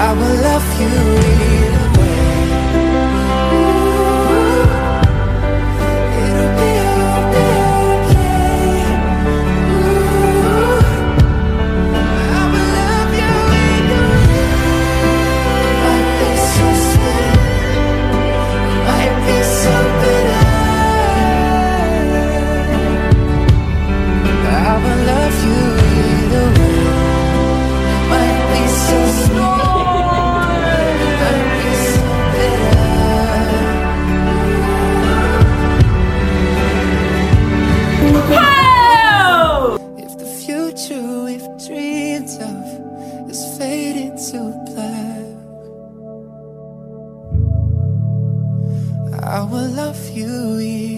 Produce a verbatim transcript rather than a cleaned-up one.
I will love you either way. It'll be, it'll be okay. Ooh, I will love you either way. Might be so sweet, might be so bitter. I will love you either way. Might be so small, might be so bitter. If the future we've dreamed of is fading to black, I will love you either